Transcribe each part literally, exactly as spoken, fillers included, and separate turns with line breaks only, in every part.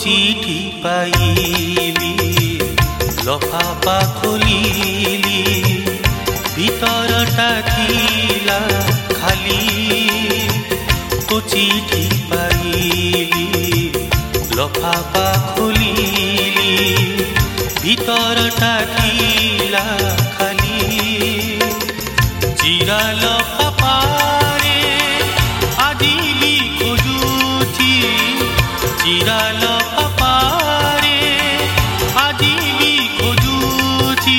चिठी पाइली लफाफा खोलिली भितरटा थिला खाली तो चिठी पाइली लफाफा खोलिली भितरटा थिला खाली चिरा लफाफारे आजिली खोजुची चिरा लफाफारे आजिली खोजुची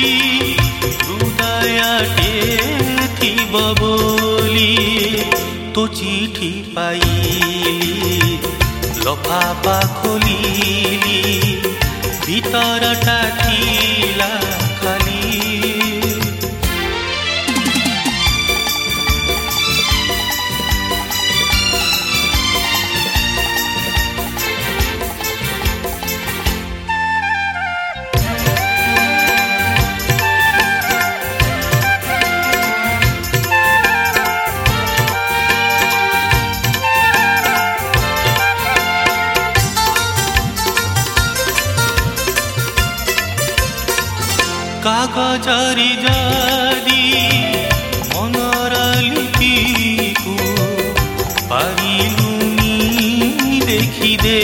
हृदयटे थिब बोली तो चिठी पाइली लफाफा खोलिली भितरटा थिला खाली कागजरी जरी मनर लिपिकु पारिलुनी देखिदे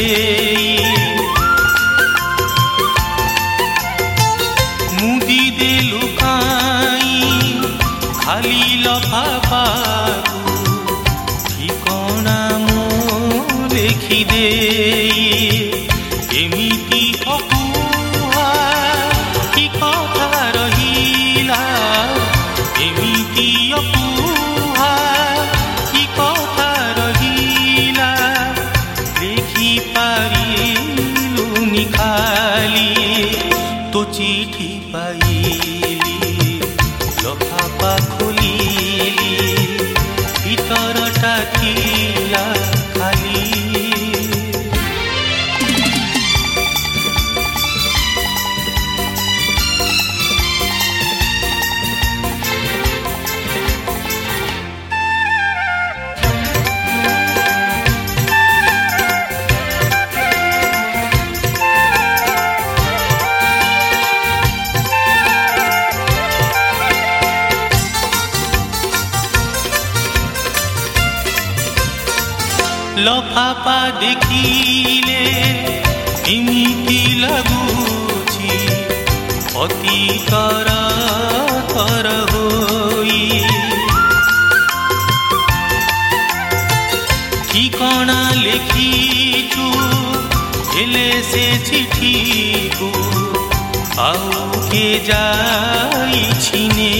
मुदी दे लुकाई खाली लफाफाकु ठिकना मो लिखिदे एमिति अकुहा कि कथा रहिला एमिति अकुहा कि कथा रहिला लिखि पारिलुनी खाली तो चिठी पाइली लफाफा खोलिली भितरटा थिला खाली लफाफा देखिले एमिति लगुछि अति तर तर होई ठिकना लेखिछु हेले से चिठी को आउ के जाइछि ने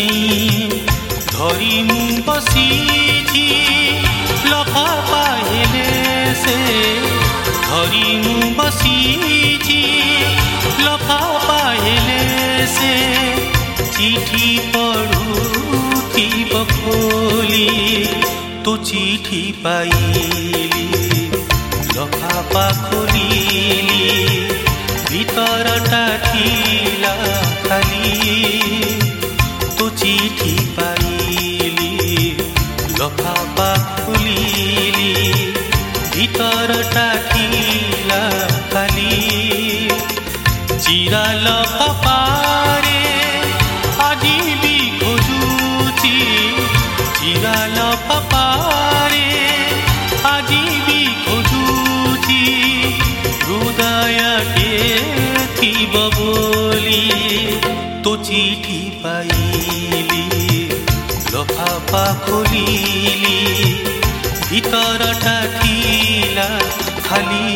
धरि मु बसिछि लफाफा हेले से धरि मु बसिछि लफाफा हेले से चिठी पढुथिब खोली तो चिठी पाइली लफाफा खोलिली भितरटा थिला खाली तो चिठी पाइली लफाफा खोलिली भितरटा थिला खाली चिरा लफाफारे आजिली खोजुची चिरा लफाफारे आजिली खोजुची हृदयटे थिब बोली तो चिठी पाइली लफाफा खोलिली भितरटा थिला खाली।